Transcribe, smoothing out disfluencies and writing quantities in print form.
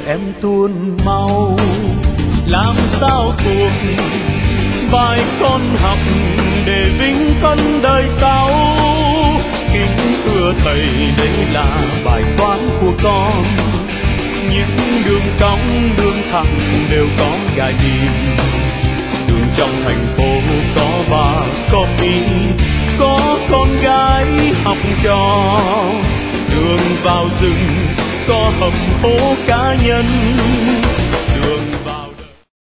em tuôn mau. Làm sao thuộc bài con học để vinh thân đời sau. Kính thưa thầy, đây là bài toán của con. Những đường cong đường thẳng đều có gai tìm. Đường trong thành phố có bà có mỹ, có con gái học trò. Đường vào rừng có hầm hố cá nhân.